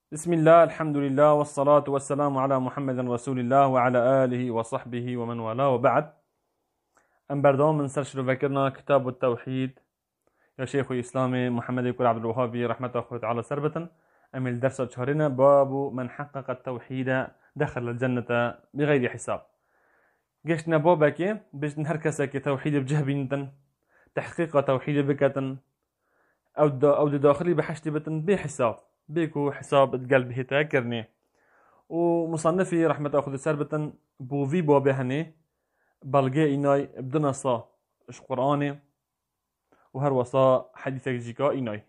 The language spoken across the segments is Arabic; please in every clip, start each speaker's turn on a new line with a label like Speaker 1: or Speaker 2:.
Speaker 1: بسم الله، الحمد لله، والصلاة والسلام على محمد رسول الله وعلى آله وصحبه ومن والاه، وبعد. أم بردام من سرش فكرنا كتاب التوحيد يا شيخ الإسلام محمد يقول عبد الوهاب رحمة الله تعالى سربة. أم الدرس شهرنا باب من حقق التوحيد دخل الجنة بغير حساب. قشنا بابك باش نهركسك توحيد بجهبين تحقيق توحيد بكتن أو داخلي بحشت بتن بحساب بيكو حساب القلب هتاكرني. ومصنفي رحمة أخذ سربة بوفي بابهني بلغي إناي بدنا صا إش قرآني وهر وصا حديثك جيكا إناي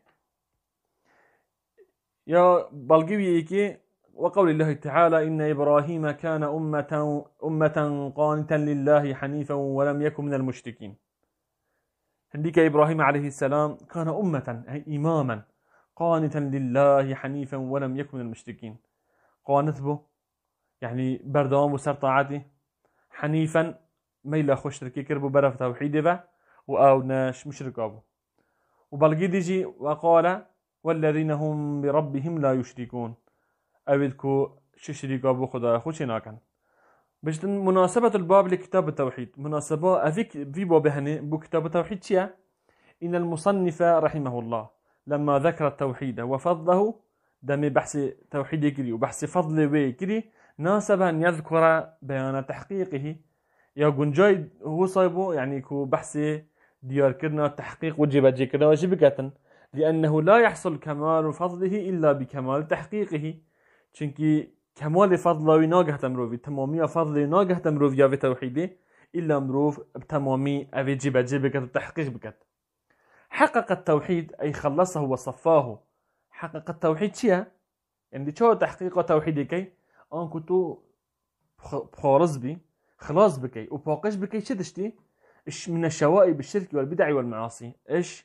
Speaker 1: يا بلغي إيكي وقول الله تعالى إن إبراهيم كان أمة قانتا لله حنيفا ولم يكن من المشركين. هنديك إبراهيم عليه السلام كان أمة أي إماما قانتا لله حنيفا ولم يكن من المشركين. قانت به يعني بردوام وسر طاعتي حنيفا ميلا خوش تركي كربو برف توحيدي به وآو ناش مشرك أبو. وبلغي ديجي وقال والذين هم بربهم لا يشركون أبدكو ششرك أبو خدا خوش ناكن. بجد مناسبة الباب لكتاب التوحيد مناسبة أفيك في بابهني بو كتاب التوحيد شيا إن المصنف رحمه الله لما ذكر التوحيد وفضله دمي بحث توحيد كري وبحث فضل وكري ناسب أن يذكر بيان تحقيقه يا جنجاي هو صايبه يعني كو بحث ديار كرنا تحقيق وجب كرنا وجبكة لأنه لا يحصل كمال فضله إلا بكمال تحقيقه. چونكي كمال فضله وناجه تمروفي تمامي فضله ناجه تمروفي يا في توحيده إلا مروف بتمامي أبي جبكة التحقيق بكت. حقق التوحيد أي خلصه وصفاه. حقق التوحيد شيء يعني شو تحقيق توحيدك أن كنتو بخارز بي خلاص بكي وباقش بكي شدشتي إيش من الشوائب الشرك والبدع والمعاصي إيش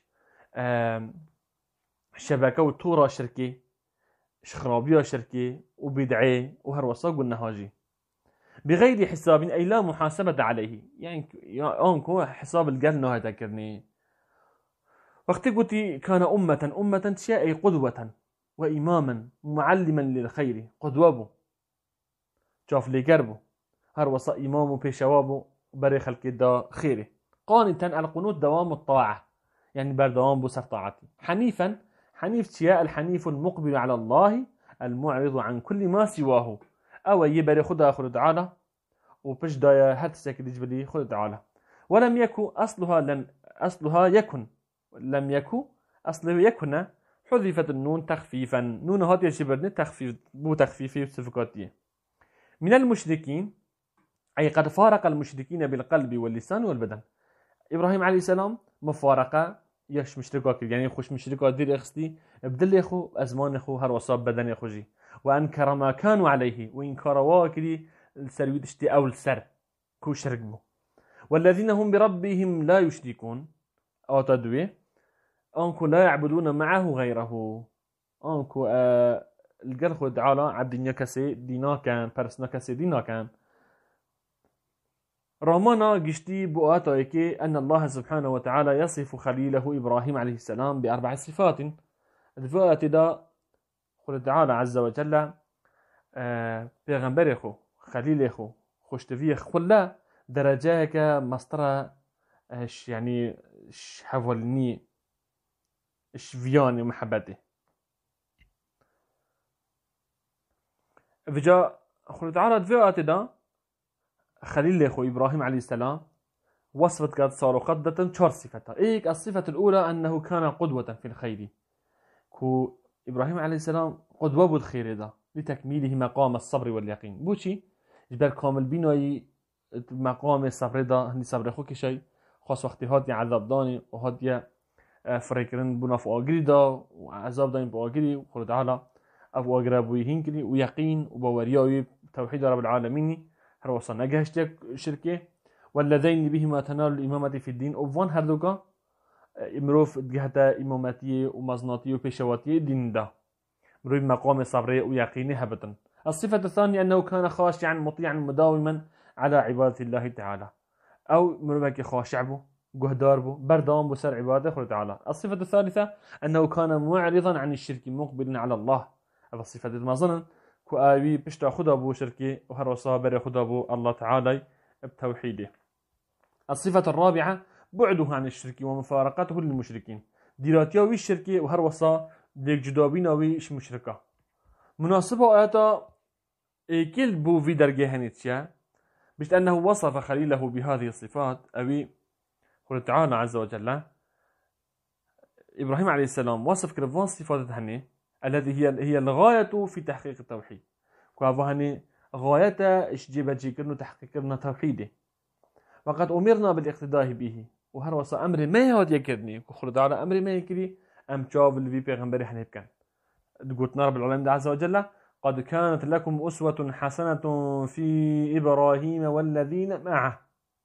Speaker 1: شبكة وطورة شركي إيش خرابية شركي وبدعي وهروساق والنهاجي بغير حساب أي لا محاسبة عليه يعني أنكو حساب القلب نوها تذكرني. وقت قلت كان أمة شيء قدوة وإماما معلما للخير قدوة شاف لي قربه هر وصا إمامه بشوابه بري خلق دا خيره. قانتا القنوت دوام الطاعة يعني بردوام بسر طاعتي. حنيفا حنيف شيء الحنيف المقبل على الله المعرض عن كل ما سواه أو يبري خدا خد تعالى وبش دايا هتسك دجبلي خد تعالى. ولم يكن أصلها يكن لم يكن أصله يكن حذفت النون تخفيفا نون هاتي شبرني تخفيف بو تخفيفي بصفقاتيه. من المشركين أي قد فارق المشركين بالقلب واللسان والبدن. إبراهيم عليه السلام مفارقة يش مشركات يعني خوش مشركات دير اخستي بدل يخو أزمان يخو هر وصاب بدن يخوجي وأنكر ما كانوا عليه وإنكار واكري السرويد اشتي أو السر كو شرك بو. والذين هم بربهم لا يشركون أو تدوي أنكو لا يعبدون معه غيره. أنكو القرخ تعالى عبد نكسي دينا كان برس نكسي دينا كان رامانا قشتي بؤاتايكي أن الله سبحانه وتعالى يصف خليله إبراهيم عليه السلام بأربع صفات. الفؤات دا قل تعالى عز وجل بيغنبريخو خليليخو خوشتفيخ خلا درجاك مصطرة يعني حولني فياني ومحبتي. فجاء قل تعالى الفؤات دا خليل أخو إبراهيم عليه السلام وصفت قد صاروا قدة شار صفتها. إيك الصفة الأولى أنه كان قدوة في الخير. كو إبراهيم عليه السلام قدوة بالخير ده لتكميله مقام الصبر واليقين. بوشي جبال كامل بيناي مقام الصبر ده هندي صبر أخوك شيء خاص وقت هادي عذاب داني وهادي فريكرن بنا في آجري ده وعذاب داني بآجري وقل تعالى أبو آجري أبوي هنكلي ويقين وبورياوي توحيد رب العالمين هروصا نجهشتك شركة. والذين بهما تنال الإمامة في الدين أوفان هردوكا مروف جهة إمامتي ومزناتي وبيشواتي الدين ده مروف مقام صبري ويقيني هبتا. الصفة الثانية أنه كان خاشعا مطيعا مداوما على عبادة الله تعالى أو مروفك خاشع به جهدار به بردام بسر عبادة الله تعالى. الصفة الثالثة أنه كان معرضا عن الشرك مقبلا على الله هذا الصفات ما ظنن كو آوي بشتا خدا بو شركي وهر وصابر خدا بو الله تعالى بتوحيده. الصفة الرابعة بعده عن الشرك ومفارقته للمشركين. ديراتياوي الشركي وهر وصا ديك جدابيناوي اش مشركة. مناسبة آياتا كل بو في درجة هنيتشا بشت أنه وصف خليله بهذه الصفات أبي قل تعالى عز وجل إبراهيم عليه السلام وصف كرفان صفات هني التي هي الغاية في تحقيق التوحيد. كوافهني غايته ايش جيبت كرنا تحقيقنا توحيده. وقد أمرنا بالاقتداء به وهر وصا أمر ما يهود يكرني وخل تعالى أمر ما يكري أم شاف اللي في بيغمبري حنيب كان. قلت رب العالمين عز وجل قد كانت لكم أسوة حسنة في إبراهيم والذين معه.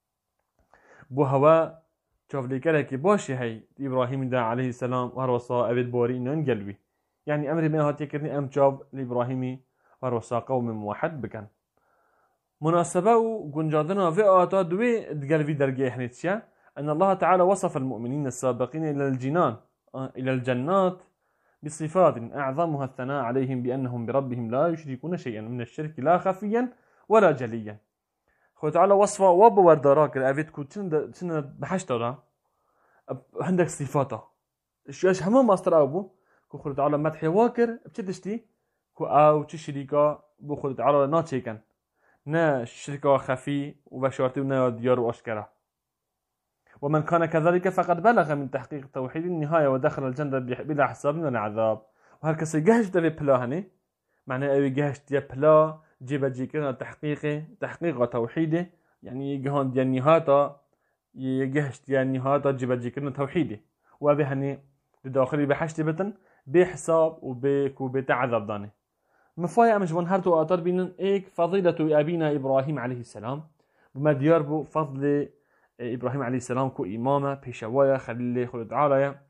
Speaker 1: بوهوا شوف لي كلك باشي هي إبراهيم دا عليه السلام وهر وصا أبد بوري إنه قلبي. يعني أمر ما هات يكرني أم شاف لإبراهيمي وهر وصا قوم موحد بكن. مناسبة وجنجادنا في آتا دوي قلبي درجة حنيتشا أن الله تعالى وصف المؤمنين السابقين إلى الجنات بصفات أعظمها الثناء عليهم بأنهم بربهم لا يشركون شيئا من الشرك لا خفيا ولا جليا. خو تعالى وصفه وبور دراك الأفيد كو تشن بحشتها عندك صفاته ايش هم ماستر أبو كو خو تعالى مدح واكر بتشتشتي كو أو تشريكا بو خو تعالى ناتشيكن نا شركة خفي وبشارتي ونا ديار وأشكره. ومن كان كذلك فقد بلغ من تحقيق التوحيد النهاية ودخل الجنة بلا حساب من العذاب. وهالكسي جهش ده بلا هني معناه أي جهش ده بلا جيب جيكنا تحقيق توحيده يعني جهان دي النهاية يجهش دي النهاية جيب جيكنا توحيده وهذا هني بداخلي بحشت بتن بحساب وبتعذب داني. مفايا مجبون هرتو آتار بينن ايك فضيلة أبينا إبراهيم عليه السلام بما ديار بو فضل إبراهيم عليه السلام كو إمامة بيشوايا خليل خلد عالية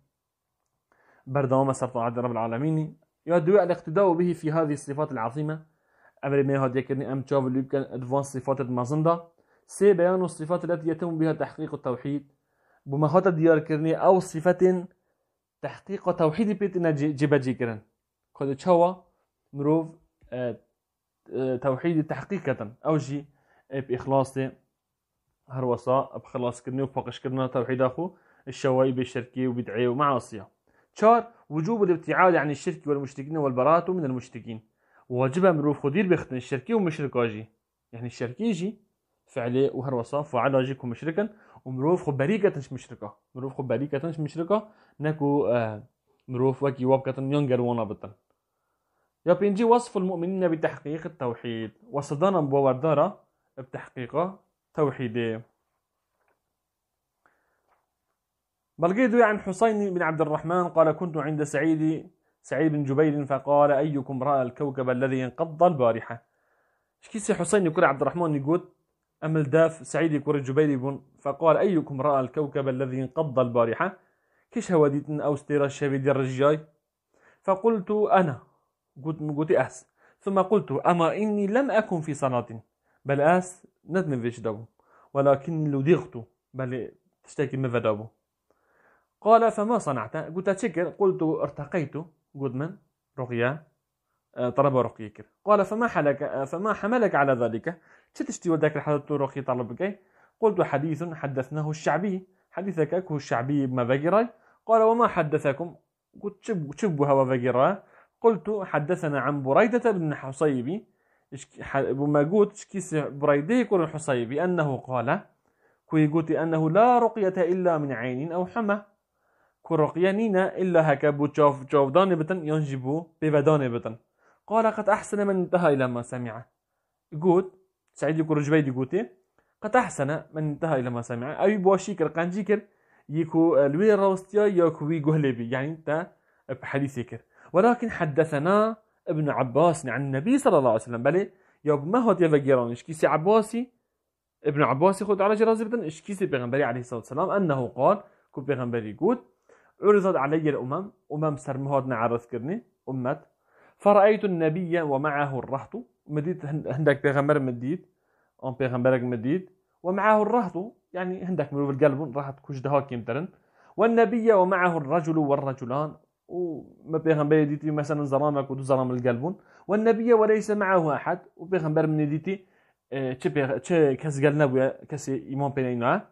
Speaker 1: بردامة سرطان عبد رب العالمين يدوي الاقتداء به في هذه الصفات العظيمة. أمر ما هاد يكرني أم تشاف اللي يمكن أدفانس صفات المازندا سي بيان الصفات التي يتم بها تحقيق التوحيد بما هاد ديار كرني أو صفة تحقيق توحيد بيتنا جيبا كرن خد تشوا مروف توحيد تحقيقة أو جي بإخلاصه هروسا بخلاص كرني وفاقش كرنا توحيد أخو الشوائب الشركية وبدعية ومعاصية. شار وجوب الابتعاد عن الشرك والمشركين والبراءة من المشركين. واجبها مروف خدير بيختن الشركي ومشركاجي يعني الشركي جي فعليه وهروسا فعلا جيكو مشركا ومروف خو بريكة مشركة مروف خو بريكة مشركة نكو مروف وكي وابكة ينقر وانا بطن. يا بينجي وصف المؤمنين بتحقيق التوحيد وصدانا بوردارة بتحقيق توحيده. بلقيدو عن حسين بن عبد الرحمن قال كنت عند سعيد بن جبير فقال أيكم رأى الكوكب الذي انقض البارحة. شكيسي حسين يقول عبد الرحمن يقول أمل داف سعيد يقول جبير فقال أيكم رأى الكوكب الذي انقض البارحة كيش هوديتن أو ستيرا الشبيد الرجاي. فقلت أنا قلت أحس ثم قلت أما إني لم أكن في صلاة بل أس ندم فيش دابو ولكن لدغت بل تشتكي مفدابو. قال فما صنعت قلت أتشكر قلت ارتقيت قلت من رقية طلب رقيك. قال فما حملك على ذلك تشتي وداك الحدث رقي طلبك. قلت حديث حدثناه الشعبي حديثك أكو الشعبي بما فقراي. قال وما حدثكم قلت شبها وفقراي. قلت حدثنا عن بريدة بن حصيبي بما قلت شكيس بريدة يكون الحصيبي أنه قال كوي قلت أنه لا رقية إلا من عين أو حمى كو رقية نينا إلا هكا جوف داني بتن ينجبو ببداني بتن. قال قد أحسن من انتهى إلى ما سمع. قلت سعيد يقول رجبيدي قلت قد أحسن من انتهى إلى ما سمع أي بواشيكر قانجيكر يكو الوي روستيا يكوي قهلبي يعني انت بحديثيكر. ولكن حدثنا ابن عباس عن النبي صلى الله عليه وسلم بل يوب ما هو تيفجران اشكيسي عباسي ابن عباس يخد على جرازي بدن اشكيسي بيغنبري عليه الصلاة والسلام أنه قال كو بيغنبري قول عرضت علي الأمم سرمهاد نعرض كرني أمت فرأيت النبي ومعه الرهط مديد هندك بيغنبر مديد أم بيغنبرك مديد ومعه الرهط يعني هندك مروف القلب راحت كوش دهاك يمترن والنبي ومعه الرجل والرجلان وما بيغنبر ديتي مثلا زرامك ودو زرام القلبون والنبي وليس معه أحد وبيغنبر من ديتي تش كاس قال نبويا كاس إمام بينينا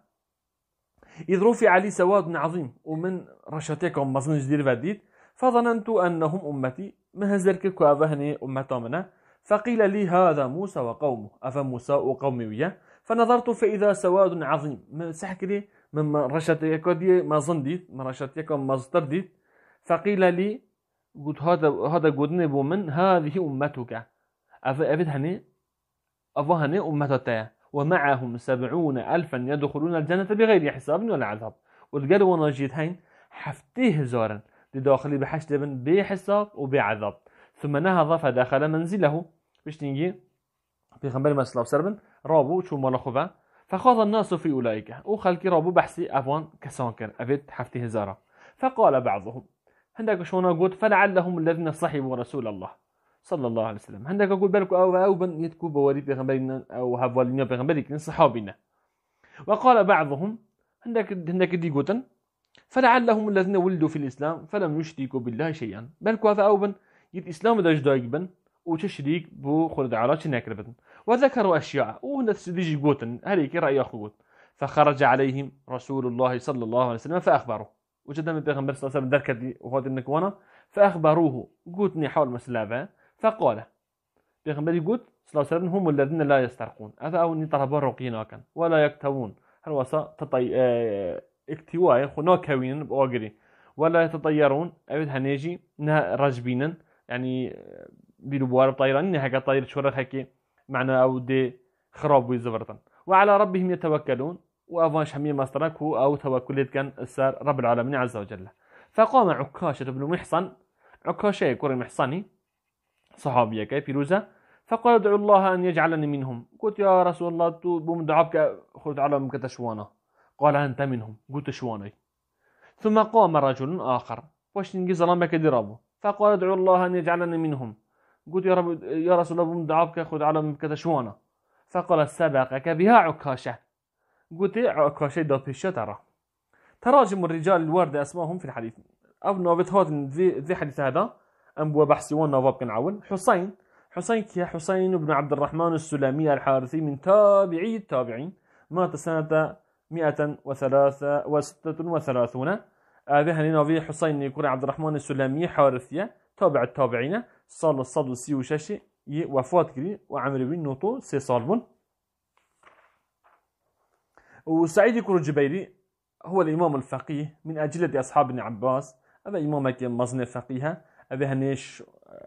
Speaker 1: إذ رفع علي سواد عظيم ومن رشاتكم مصن جدير فديد فظننت أنهم أمتي ما هزرك كوافهني أمتامنا فقيل لي هذا موسى وقومه أفا موسى وقومي وياه فنظرت فإذا سواد عظيم ما سحكري من رشاتك دي ما ظنديت من رشاتكم مصدر ديت فقيل لي قلت هذا قدني بومن هذه أمتك أفا هني أمتك ومعهم 70,000 يدخلون الجنة بغير حساب ولا عذاب والقالوا ونجيت هين حفتيه زورا لداخلي بحشد بحساب وبعذاب ثم نهض فدخل منزله باش نيجي في خنبر مسلاب سربن رابو شو مال خوفا فخاض الناس في أولئك وخلقي رابو بحثي أفوان كسانكر أفيد حفتيه زارا فقال بعضهم هندك شونا قلت فلعلهم الذين صحبوا رسول الله صلى الله عليه وسلم هندك أقول بالك أو بن يتكو بوري بيغمبرنا أو هفوالين بيغمبرين صحابنا وقال بعضهم هندك دي قوتن فلعلهم الذين ولدوا في الإسلام فلم يشركوا بالله شيئا بالك أو بن الإسلام داش دايقبن وتشريك بو خلد عراش ناكربن وذكروا أشياء ونفس ديجي قوتن هريك رأي أخوت فخرج عليهم رسول الله صلى الله عليه وسلم فأخبره وجد من بيغمبر صلى الله عليه وسلم دركتي وهذا النكوانا فأخبروه قوتني حول مسلابه فقال بيغمبر يقول صلى الله عليه وسلم هم الذين لا يسترقون هذا أو نطربوا رقينا كان ولا يكتوون هل وصا اكتواء خنا كوين بأجري ولا يتطيرون أبد هنيجي نه رجبينا يعني بيلبوار طيران نه هكا طير شورة هكي معنا أو دي خراب ويزبرتن وعلى ربهم يتوكلون وأفانش حمية مسترك هو أو توكلت كان السار رب العالمين عز وجل فقام عكاشة بن محصن عكاشة يكون محصني صحابية كي فيروزة فقال ادعو الله أن يجعلني منهم قلت يا رسول الله تو بمدعبك خذ على مكتشوانا قال أنت منهم قلت شواني ثم قام رجل آخر واش نجي ظلامك درابه فقال ادعو الله أن يجعلني منهم قلت يا رسول الله بمدعبك خذ على مكتشوانا فقال سبقك بها عكاشة قلت عكاشة دوبيشة تراجم الرجال الوارد أسمائهم في الحديث أو نوبت هذا ذي حديث هذا أنبوا بحثيون نواب كان عون حسين كيا حسين بن عبد الرحمن السلامي الحارثي من تابعي التابعين مات سنة 136 هذا نوبي حسين يكون عبد الرحمن السلامي حارثية تابع التابعين صال الصد سي وشاشي وفات كري وعمر بن نوطو سي صالبون وسعيد يكون الجبيري هو الإمام الفقيه من أجلة أصحاب ابن عباس هذا إمام مزن فقيها هذا هنيش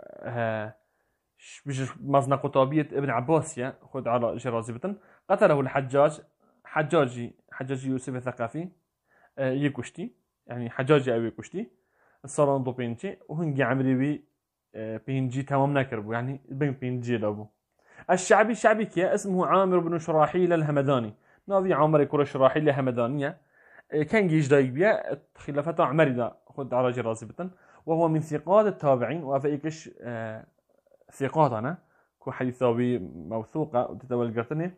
Speaker 1: مزن قطابية ابن عباس خد على جرازبة قتله الحجاج حجاج يوسف الثقافي يكشتي يعني حجاج أو يكشتي الصالون دو بينتي وهنجي عمري بي بينجي تمام نكربو يعني بينجي لابو الشعبي كيا اسمه عامر بن شراحيل الهمداني ناضي عامر يكون شراحيل الهمدانية كان جيش دايق بيا خلافته عمري خد على جرازبة وهو من ثقات التابعين وافيكش ثقات أنا كو حديثاوي موثوقة وتتولى قرتني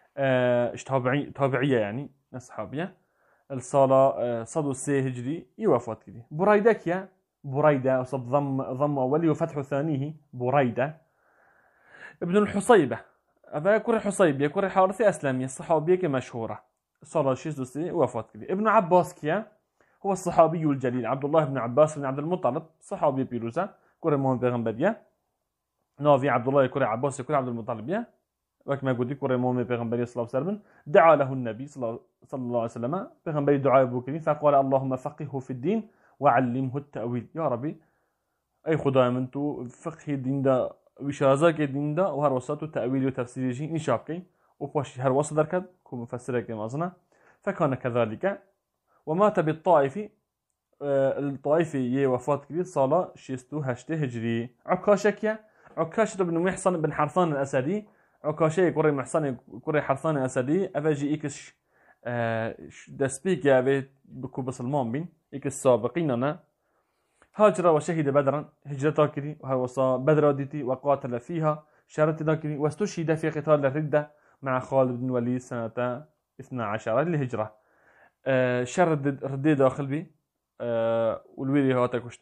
Speaker 1: تابعية يعني أصحابية الصلاة صدو السي هجري يوافات كذي بريدة كيا بريدة وصب ضم أولي وفتح ثانيه بريدة ابن الحصيبة أبا كوري حصيبية كوري حارثي أسلامية الصحابية كمشهورة صلاة شيزوسي وافات كذي ابن عباس كيا هو الصحابي الجليل عبد الله بن عباس بن عبد المطلب صحابي بيروزا كوري مهم بيغمبرية نوفي عبد الله كوري عباس كوري عبد المطلب وكما قلت كوري مهم بيغمبرية صلى الله عليه وسلم دعا له النبي صلى الله عليه وسلم بيغمبري دعاء بوكري فقال اللهم فقهه في الدين وعلمه التأويل يا ربي أي خدای من تو فقه دین دا وشازه که دین دا و هر وسط تو تأویل و تفسیر جی نشاب کی و پاش هر وسط درکد که مفسره که مازنه فكان كذلك ومات بالطائف الطائفي وفات كبير صلاة شيستو هشته هجري عكاشة بن محصن بن حرثان الأسدي عكاشة كوري محصن كوري حرثان الأسدي أفاجي إكش دسبيك يا بكو بسلمان بين إكش سابقين أنا هاجر وشهد بدرا هجرة كري وهو بدر ديتي وقاتل فيها شارت ذاكري واستشهد في قتال الردة مع خالد بن وليد سنة 12 للهجرة شرد ردي داخل بي والويلي هاتا كشتني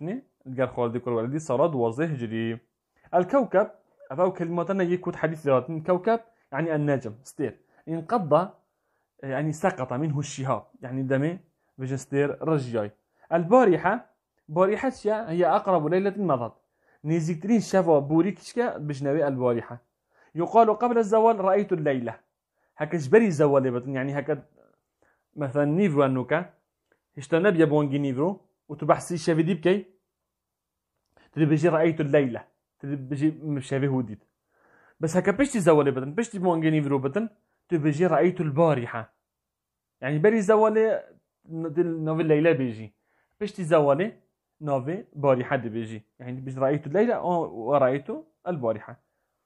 Speaker 1: الجار خالد كل ولدي صار وظه هجري. الكوكب أو كلماتنا يكون حديث ذات كوكب يعني النجم ستير انقضى يعني سقط منه الشهاب يعني دمي بجستير رجاي. البارحة بارحة هي أقرب ليلة مضت نيزكترين شافوا بوريكشكا بجنوي البارحة. يقال قبل الزوال رأيت الليلة هكا جبري زوال بطن يعني هكا مثلا نيفرو أنوكا هشتنا بيبونجي نيفرو وتبحثي شافي دي بكي تدي بيجي رأيت الليلة تدي بيجي مشافي هوديد بس هكا بيشتي زوال بطن بيشتي بونجي نيفرو بطن تدي بيجي رأيت البارحة يعني بري زوالي نوفي الليلة بيجي بيشتي زوالي نوفي بارحة دي بيجي يعني بيجي رأيت الليلة ورأيت البارحة.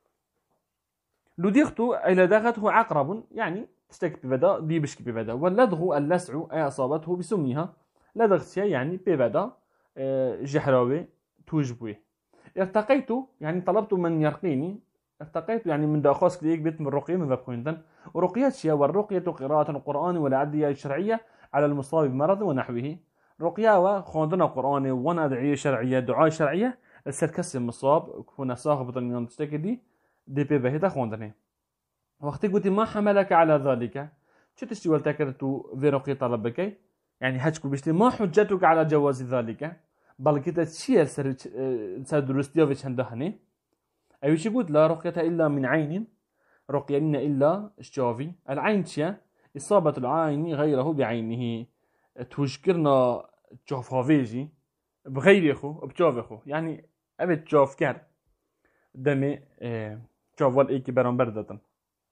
Speaker 1: لدغت أي لدغته عقرب يعني تشتك ببدا دي بشك ببدا. واللدغ اللسع أي أصابته بسمها لدغتها يعني ببدا جحراوي توجبوه. ارتقيت يعني طلبت من يرقيني ارتقيت يعني من داخوس كليك بيت من رقية من ذاكوينتن ورقية شيا والرقية قراءة القرآن والعدية الشرعية على المصاب بمرض ونحوه. رقية وخوندنا قرآن ونادعية شرعية دعاء شرعية السركس المصاب كنا صاحبة من تشتكي دي بي بهيدا خوندني. وقت قلت ما حملك على ذلك شو تشتغل تكرتو في رقية طلبك يعني هتشكو بيشتي ما حجتك على جواز ذلك بل كده تشير سادروستيوفيتش هندهني أي وش قلت لا رقية إلا من عين رقية إلا الشافي العين تشيا إصابة العين غيره بعينه توشكرنا تشوفافيجي بغيره بتشوفه يعني أبي تشوف كار دمي تشوفال إيكي برام بردة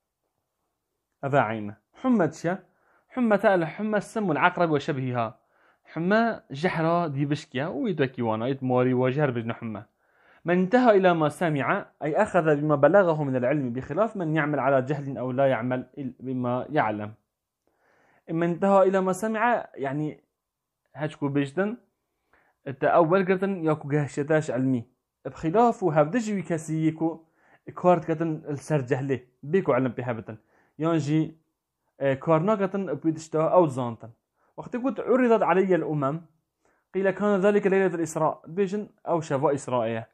Speaker 1: هذا عينه. حمى تشا حمى تأل حمى السم والعقرب وشبهها حمى جحرة دي بشكيا ويدوكي وانا يتموري وجهر بجن حمى. من انتهى إلى ما سمع أي أخذ بما بلغه من العلم بخلاف من يعمل على جهل أو لا يعمل بما يعلم. من انتهى إلى ما سمع يعني هشكو بجدن التأول قرتن ياكو جهشتاش علمي بخلاف وهبدجي كسيكو كارت قرتن السر جهله بيكو علم بهابتن يانجي كارناقة بيدشتا أو زانتا. وقت قلت عرضت علي الأمم قيل كان ذلك ليلة الإسراء بيجن أو شفاء إسرائية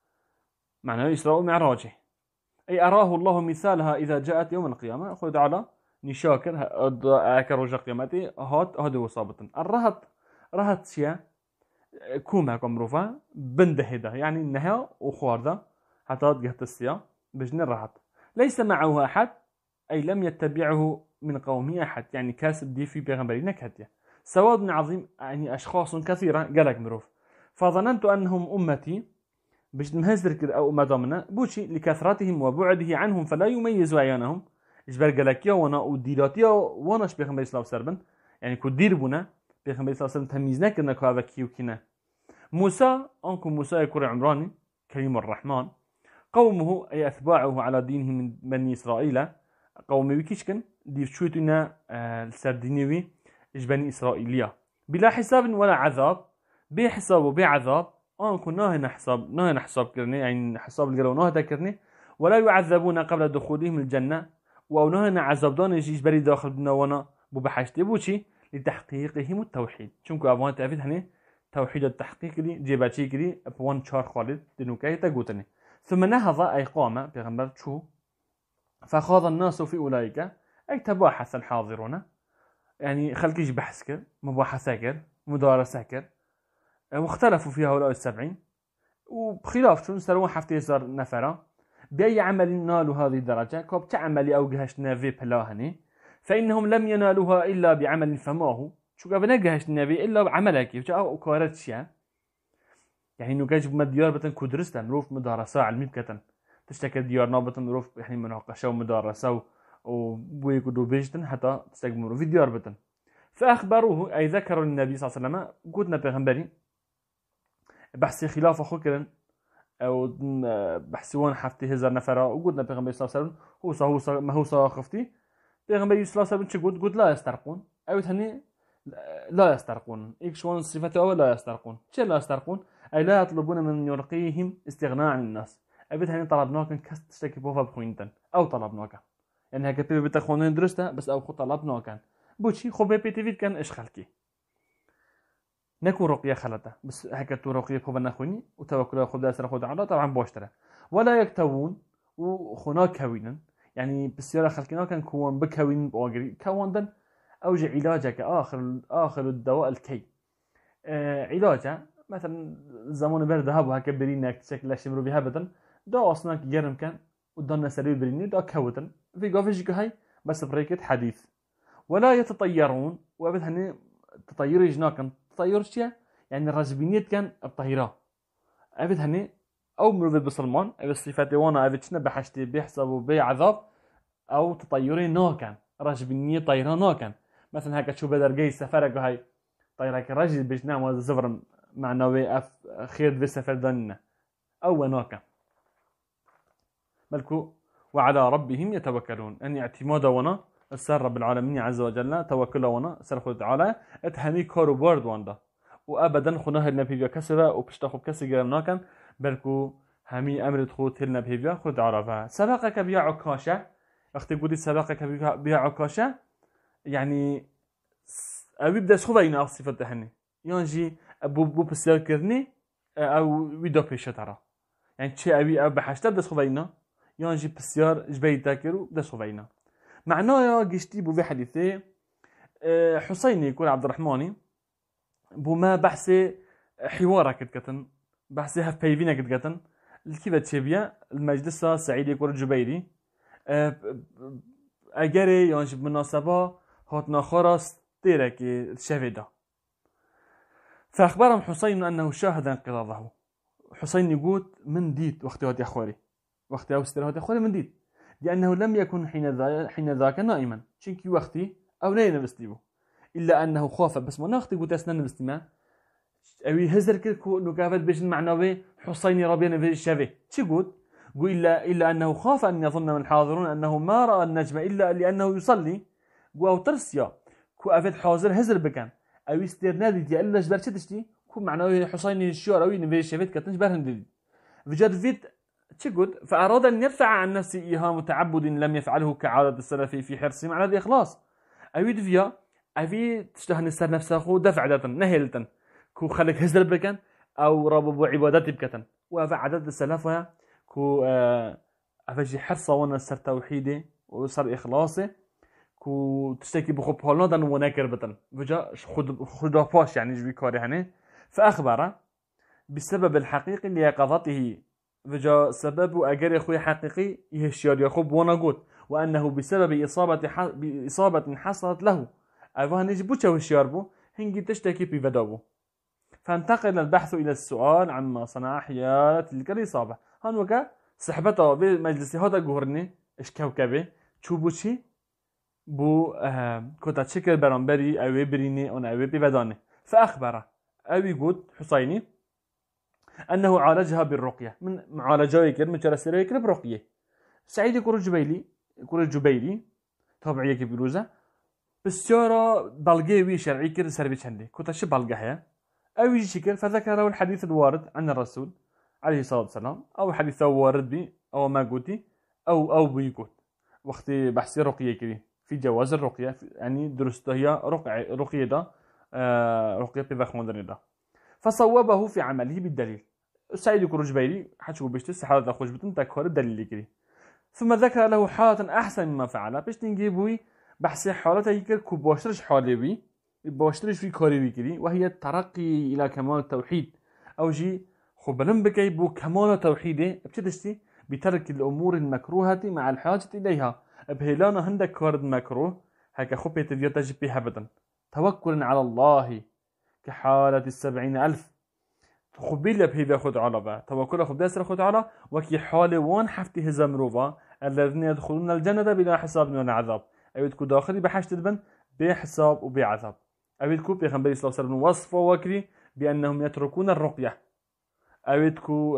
Speaker 1: معنى إسراء معراجه أي أراه الله مثالها إذا جاءت يوم القيامة خذ على نشاكر أكر رجع قيامتي هاد وصابة رهت شيا كوما كمروفا بندهده يعني النها وخوارده حتى جهت السيا بجن راحت ليس معه أحد أي لم يتبعه من قومه أحد يعني كاسب دي في بيغمبرين كهدية سواد عظيم يعني أشخاص كثيرة قالك مروف فظننت أنهم أمتي باش نهزر كده أو مدامنا بوشي لكثرتهم وبعده عنهم فلا يميز عيانهم إجبار قالكيا وانا وديراتيا واناش بيغمبر إسلام سربن يعني كدير بنا بيغمبر إسلام سربن تميزنا كنا كهذا كيو كنا. موسى أنكم موسى يكون عمراني كريم الرحمن قومه أي أتباعه على دينه من بني إسرائيل قومي وكيشكن دي شويتنا السردينيوي إيش بني إسرائيلية بلا حساب ولا عذاب بحساب وبعذاب كنا نهنا حساب كرني يعني حساب الجلو نهدا كرني ولا يعذبون قبل دخولهم الجنة أو نهنا عذاب دون يجيش بري داخل بنا وانا ببحشتي بوشي لتحقيقهم التوحيد شنكو أبوان تعرفت هني توحيد التحقيق لي جيباتي كلي بوان شار خالد دنوكاي تقوتني ثم نهض أي قام بغمبر شو فخاض الناس في أولئك أي تباحث الحاضرون يعني خلقيش بحثك مباحثاكر مدارساكر واختلفوا في هؤلاء 70 وبخلاف شون سلوان حفتي صار نفرة بأي عمل نالوا هذه الدرجة كوب تعمل أو جهشنا في بلاهني فإنهم لم ينالوها إلا بعمل فماه شو قابلنا جهشنا في إلا بعملك وجاء وكارتشيا يعني إنه جاج بمديار بتن كدرستا نروف مدارسة علمي بكتن تشتكي ديار نابتن نروف يعني مناقشة ومدارسة ويقولوا بيجتن حتى تستقبلوا في ديار بتن. فأخبروه أي ذكروا النبي صلى الله عليه وسلم قلنا بيغنبري بحثي خلاف خكرا أو بحثوان حفتي هزار نفرا وقلنا بيغنبري صلى الله عليه وسلم هو ما هو صاخفتي بيغنبري صلى الله عليه وسلم قلت لا يسترقون أو تهني لا يسترقون إيكشوان صفته أو لا يسترقون شو لا يسترقون أي لا يطلبون من يرقيهم استغناء عن الناس أبيت هني طلبناك كست تشتكي بوفا بخوينتن أو طلبناك يعني هكا بيبي بتخونين درسته بس أو خو طلبناك بوشي خو بيبي تفيد كان إيش خلكي نكو رقية خلطة بس هكا تو رقية بخوبا نخوني وتوكل خدا سر خدا على طبعا بوشتره ولا يكتوون وخنا كوينا يعني بالسيارة خلقنا كان كون بكوين بواقري كوندن أوجه علاجك آخر الدواء الكي علاجه مثلا زمان برد هبو هكا برينك شكل شمرو بها بدن دا أصلا جرم كان ودنا سرير بريني دا كوتن في قافش هاي بس بريكت حديث ولا يتطيرون وابد هني تطير جناكن تطير شيء يعني الرجبينيت كان الطهيرة أبد هني أو مروي بسلمان أبد صفاتي وانا أبد شنا بحشتي بيحسبوا بعذاب أو تطيري ناكن رجبينية طيرة ناكن مثلا هكا شو بدر جاي سفرك هاي طيرك الرجل بيجنا وزفر معنوي خير بسفر دنا أو ناكن ملكو وعلى ربهم يتوكلون أن اعتماد وانا السر رب العالمين عز وجل توكل وانا سر خود تعالى اتهني كارو بارد واندا وابدا خناه النبي كسبه وبشتاخو كسي جرمناكن بلكو همي امر دخوت النبي خود عرفه سبقك بيا عكاشه وقت قولي سبقك بيا عكاشه يعني ابي بدا سخوينا صفه تهني ينجي بو بسير كرني او ويدو بيشترا يعني شي ابي بحشت بدا سخوينا ينجي بسيار جبي تاكرو بدا سخوينا معناه قشتي بو في حديثه حسيني يكون عبد الرحماني بو ما بحثي حوارك كتن بحثي هف بيفينا كتن الكيفة تشبيا المجلس سعيد يكون الجبيري اجري يعني بمناسبة هاتنا خرس تيرك الشهيدة فأخبرهم حسين أنه شاهد انقراضه حسين يقول من ديت وقت هات يا أخواري وقت أوستر يا أخواري من ديت لأنه لم يكن حين ذاك نائما شنكي وقتي أو نين بستيبه إلا أنه خاف بس ما ناختي قلت أسنان بستيما أوي هزر كركو نقافت بيش المعنوي حسيني ربينا في الشافي شي قلت إلا أنه خاف أن يظن من الحاضرون أنه ما رأى النجم إلا لأنه يصلي أو ترسيا كو أفد حاضر هزر بكان أوي استرنادي دي ألا جبر شتشتي كو معنوي حسيني الشيار أوي نبي الشافي كتنش برهن دي فجد فيت تشقد فأراد أن يدفع عن نفسه إيهام تعبد لم يفعله كعادة السلف في حرصهم على الإخلاص أبي دفيا أبي تشتهن السر نفسه دفع داتا نهلتا كو خلق هزر بكن أو ربو عبادات بكتن وأفع عدد السلف كو أفجي حرصة وانا السر توحيدي وصار إخلاصي كو تشتكي بخو بحولنا دان وناكر بتن فجا خد باش يعني جوي كاري هني فأخبره بالسبب الحقيقي ليقظته فجاء سبب أجر أخوي حقيقي يهشيار يخوب ونقول وأنه بسبب إصابة حصلت له أيضا نجيبو هشيار بو هنجي تشتكي بفدابو فانتقل البحث إلى السؤال عما صنع حيالة تلك الإصابة هنوكا صحبته بمجلس هذا جهرني إيش كوكبه تشوبوشي بو كنت تشكل برامبري أو بريني أو أو بفدانه فأخبره أو يقول حسيني أنه عالجها بالرقية من معالجة كلمة جلسة كلمة برقية سعيد يقول الجبيلي طبيعية كبيروزة بسيارة بلغيوي شرعي كده سربيش عندي كنت شي بلغها أو يجي شكل فذكره الحديث الوارد عن الرسول عليه الصلاة والسلام أو حديث وارد بي أو ما قلتي أو بيقول وقت بحثي رقية كده في جواز الرقية يعني درسته هي رقية ده رقية بفخمدني ده فصوبه في عمله بالدليل سعيد يقول الجبيلي حتشوف بيشتس حالة خوش بتن تكهر الدليل كده ثم ذكر له حالة أحسن مما فعل باش نجيبوي بحث حالته يكر كوباشرش حالوي باشترش في كاريوي كده وهي الترقي إلى كمال التوحيد أو جي خبرن بكي بو كمال التوحيد بتدشتي بترك الأمور المكروهة مع الحاجة إليها بهلانا هندك كارد مكروه هكا خبية اليوتاج بها بدن توكل على الله كحالة 70,000 خبيل بهذا خد علبة توكل خد داسر خد على وكي حال وان حفته زمروفا الذين يدخلون الجنة بلا حساب ولا عذاب أيدكو داخلي بحشت البن بحساب وبعذاب أيدكو بيغنبري صلى الله عليه وسلم وصفه وكري بأنهم يتركون الرقية أيدكو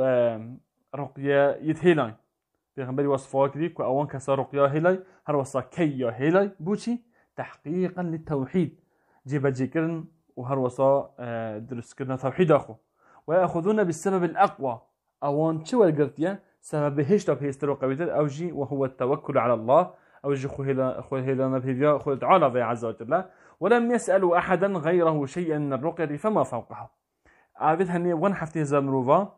Speaker 1: رقية يتهيلاي بيغنبري وصفه وكري كأوان كسا رقية هيلاي هروصا كي هيلاي بوشي تحقيقا للتوحيد جيبا جيكرن وهروصا درس كرنا توحيد أخو ويأخذون بالسبب الأقوى أوان شو القرتية سبب هشتا بهسترو قويتر أو جي وهو التوكل على الله أو جي خوهيلا نبهيفيا خوه تعالى عز وجل ولم يسألوا أحدا غيره شيئا من الرقية فما فوقها. عابد هني وان حفتي زمروفا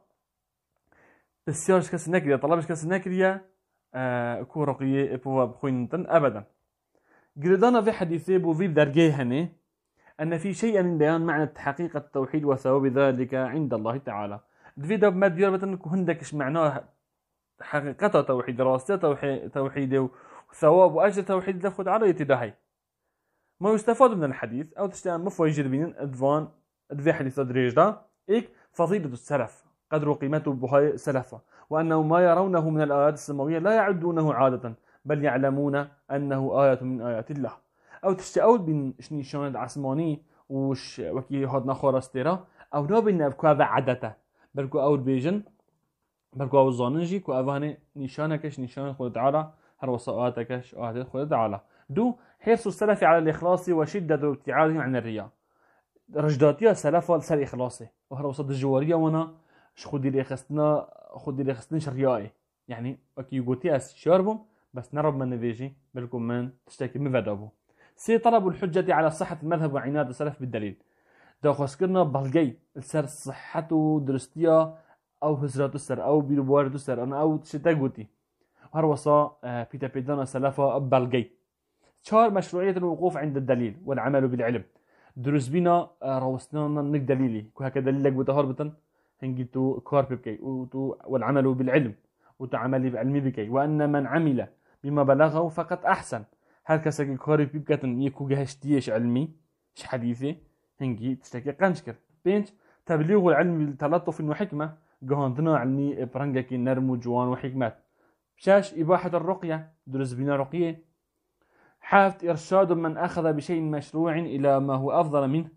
Speaker 1: بسيارش كاس نكريا طلبش كاس نكريا كو رقية بوا بخوينتن أبدا. قردانا في حديثي بو في درجيه هني أن في شيء من بيان معنى حقيقة التوحيد وثواب ذلك عند الله تعالى. دفيدا بما ديار بتن هندكش معناه حقيقة توحيد راسته توحيد وثواب وأجر توحيد لفخد على يتداهي. ما يستفاد من الحديث أو تشتغل مفوجد بين أدفان أدفي حديث دريجة إيك فضيلة السلف قدر قيمته بهاي سلفه وأنه ما يرونه من الآيات السماوية لا يعدونه عادة بل يعلمون أنه آية من آيات الله. أو تشتغل بين شنيشان العسماني وش وكي هاد نخور استيرا أو نابين أبكوا عدته بلكو أول بيجن بلكو أول زانجي كو أفاني نشانكش نشان خود تعالى هر وصاءاتكش آيات خود تعالى. دو حرص السلف على الإخلاص وشدة ابتعادهم عن الرياء. رجداتيا سلفا سر إخلاصي وهر وصد الجوارية وانا خدي لي خستن شريائي يعني وكي يقولتي أس شاربهم بس نرب من نفيجي بلكم من تشتكي مفادابو. سي طلب الحجة على صحة المذهب وعناد السلف بالدليل. دا خسكرنا بلغي السر صحته درستيا أو هزرات السر أو بيروبوارد السر أنا أو تشتاقوتي وهر وصا بيتا بيدانا سلفا بلغي. شار مشروعية الوقوف عند الدليل والعمل بالعلم. دروس بينا روسنا نك دليلي كهك دليلك بتهربتن هنجيتو كارب بكي والعمل بالعلم وتعملي بعلمي بكي وأن من عمل بما بلغه فقط أحسن. هل كسك كارب بكتن يكو جهشتيش علمي ش حديثي هنجي تشتكي قنشكر بينش تبليغ العلم بالتلطف وحكمة جهندنا علمي برنجكي نرمو جوان وحكمات. شاش إباحة الرقية دروس بينا رقية. حافت إرشاد من أخذ بشيء مشروع إلى ما هو أفضل منه.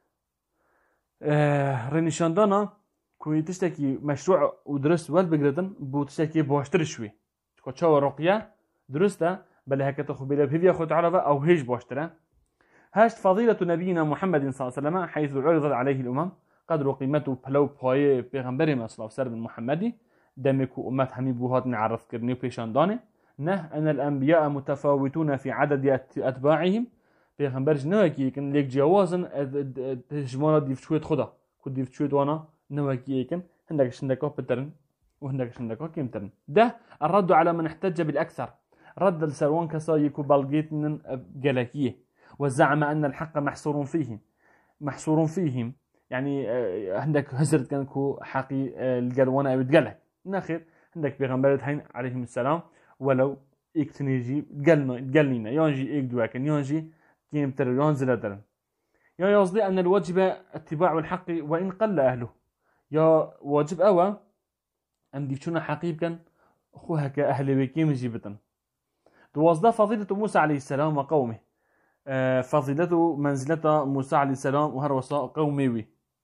Speaker 1: رنشاندانا كوي تشتكي مشروع ودرس والبقردن بو تشتكي بواشتر شوي تكو تشاو الرقية درستا بل هكا تخبيلا بهذي أخذ عربة أو هيج بواشترا. هاشت فضيلة نبينا محمد صلى الله عليه وسلم حيث عرضت عليه الأمم قدر قيمته بلو بخواي بيغمبري ما صلى الله عليه وسلم محمدي دمكو أمات حمي بوهات نعرف كرنيو بيشانداني نه أن الأنبياء متفاوتون في عدد أتباعهم بيغمبرش نواكي كن ليك جوازن تجمالا ديفتشويت خدا كو ديفتشويت وانا نواكي كن هندك شندكو بترن وهندك شندكو كيمترن. ده الرد على من احتج بالأكثر رد السروان كسايكو بالجيتن جلاكيه وزعم أن الحق محصور فيهم يعني هندك هزرت كنكو حقي الجلوانا بتجلك ناخر هندك بيغمبرت هين عليهم السلام ولو اكتنيجي تقلنا يانجي اكدواكن يانجي كيمتر يانزلترن يا يصدي أن الواجب اتباع الحق وإن قل أهله يا واجب أوا أن ديشونا حقيبا أخوها كأهل بكيم جيبتن. توصد فضيلة موسى عليه السلام وقومه فضيلة منزلة موسى عليه السلام وهروساء قومي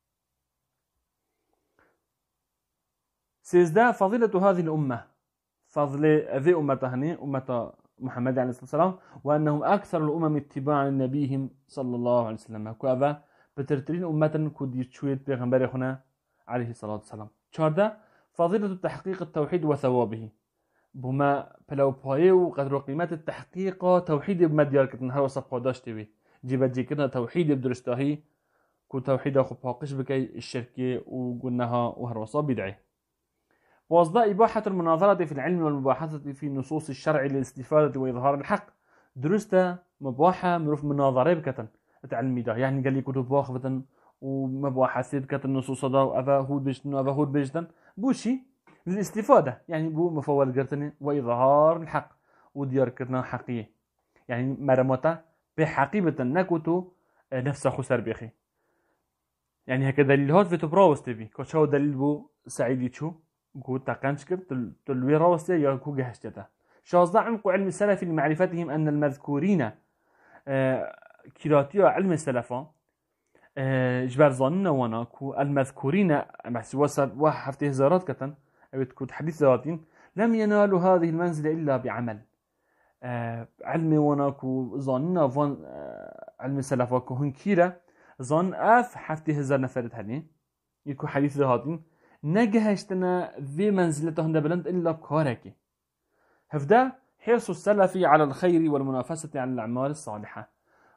Speaker 1: سيزداد فضيلة هذه الأمة فضل ذي أمتهني أمة محمد عليه الصلاة والسلام وأنهم أكثر الأمم اتباعا لنبيهم صلى الله عليه وسلم كذا بترترين أمة كودي تشويت بيغمبر هنا عليه الصلاة والسلام. شارده فضيلة تحقيق التوحيد وثوابه بما بلو باي وقدر قيمة التحقيق توحيد بمديار كتن هر وصف قداش تبي جيبت جي كنا توحيد بدرستاهي كو توحيد أخو باقش بكي الشركة وقلناها وهر وصف بدعي. وأصداء إباحة المناظرة في العلم والمباحثة في نصوص الشرع للاستفادة وإظهار الحق. درستا مباحة مروف مناظرة بكتن تعلمي ده يعني قال لي كتب باخبة ومباحثة بكتن نصوص ده وأفا هود بجتن وأفا هود بجتن بوشي للاستفادة يعني بو مفوال قرتني وإظهار الحق وديار كتنا حقيقي يعني مرمتا بحقيبة نكوتو نفسه خسر بيخي يعني هكذا دليل هاد في تبراوس تبي كوشاو دليل بو سعيدي تشو قلت تقنشكر تلوي روسيا يكو جهشتها. شازده عمق علم السلف لمعرفتهم أن المذكورين كراتيا علم السلفا جبر ظننا وانا كو المذكورين محسوسا وحفته زارات كتن أو تكون حديث ذاتين لم ينالوا هذه المنزلة إلا بعمل علم وانا كو ظننا فان علم السلفا كو هنكيرا ظن حفته زار نفرت هني يكو حديث ذاتين نجهشتنا في منزلتهم دبلند إلا كاركي. هفدا حرص السلف على الخير والمنافسة على الأعمال الصالحة.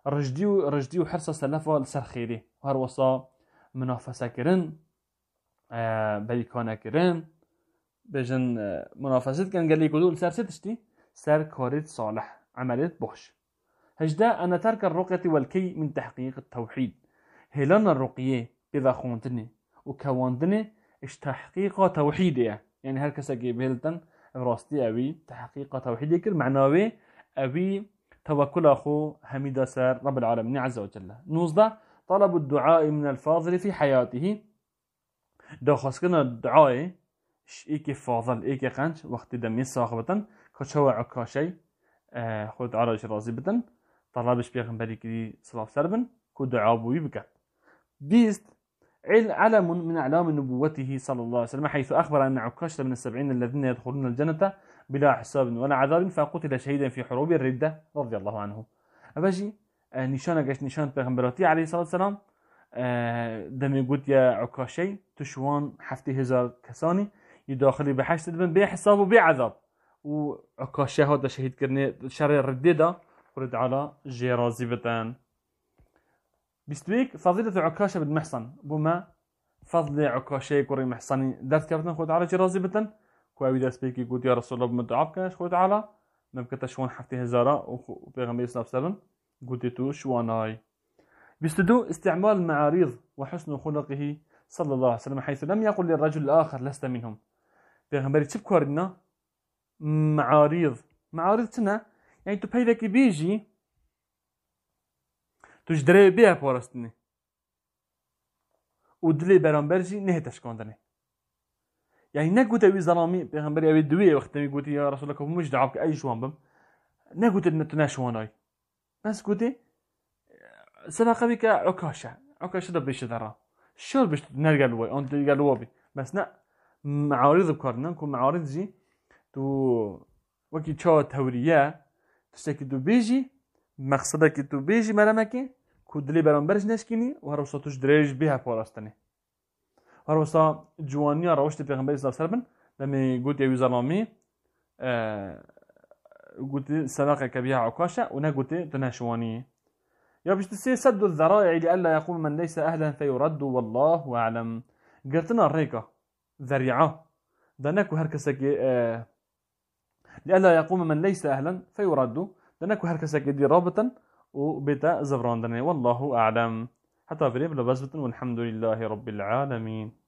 Speaker 1: رجدي وحرص سلف لسر خيري هر وصا منافسة كرن بريكانا كرن بجن منافسة كان قال لي يقولوا سر ستشتي سر كارت صالح عملت بوش هجدا أن ترك الرقية والكي من تحقيق التوحيد هلان الرقية إذا خونتني وكواندني إش تحقيق توحيدية يعني هر كسا جيبهلتن راستي أبي تحقيق توحيدي كر معناوي أبي توكل أخو حميد سار رب العالمين عز وجل. 19 طلب الدعاء من الفاضل في حياته داخل كنا الدعاء إيكي فاضل إيكي قنش وقت دمي صاحبة كشوا عكاشي خود على رازي بتن طلبش بيغنبري كدي صلاة سربن كو دعاء بوي بكت. 20 علم من أعلام نبوته صلى الله عليه وسلم حيث أخبر أن عكاشة من 70 الذين يدخلون الجنة بلا حساب ولا عذاب فقتل شهيدا في حروب الردة رضي الله عنه. أبجي نشانة قش نشان بيغنبراتي عليه الصلاة والسلام دمي قلت يا عكاشي تشوان حفتي هزار كساني يداخلي بحشت بن بي حساب وبي عذاب وعكاشي هذا شهيد كرني شر الردة ورد على جيرازي بتان. بيستويك فضيلة عكاشة بن محصن بما فضل عكاشة كوري محصني درت كابتن خود على جرازي بتن كوابي داس بيكي قلت يا رسول الله بمدعاب كاش خود على مبكة شوان حفتي هزارة وبيغمبر صلى الله عليه وسلم قلت تو شواناي. بيستدو استعمال المعاريض وحسن خلقه صلى الله عليه وسلم حيث لم يقل للرجل الآخر لست منهم. بيغمبر تشب كورنا معاريض سنة يعني تبهيدك بيجي تجدري بيها بورستني ودلي برامبرجي نهتش كوندني يعني نقول تبي ظلامي بيغمبري أبي دوية وقت ما قلت يا رسول الله مش دعوك أي شوان بم نقول نتناشواناي بس قلت سلاقة بك عكاشة ده بيش ذرا شو بيش نرجع لوي أنت ترجع لوبي بس نا معارض بكارنا نكون معارض جي تو وكي تشاو تورية تشتكي تو بيجي مقصدك تو بيجي مرمكي كودلي برامبرج نشكيني وهروسا توش دريج بيها بوراستني هروسا جوانيا روشت بيغمبري صلى الله عليه وسلم لما قلت يا ظلامي قلت سلاقك بها عكاشة ونا قلت تناشواني يا باش تسي سد الذرائع لئلا يقوم من ليس أهلا فيرد والله أعلم. قلتنا الريكة ذريعة داناكو هركسك لئلا يقوم من ليس أهلا فيرد داناكو هركسك دي رابطا وبتا زفراندني والله أعلم حتى بريب لبزبط والحمد لله رب العالمين.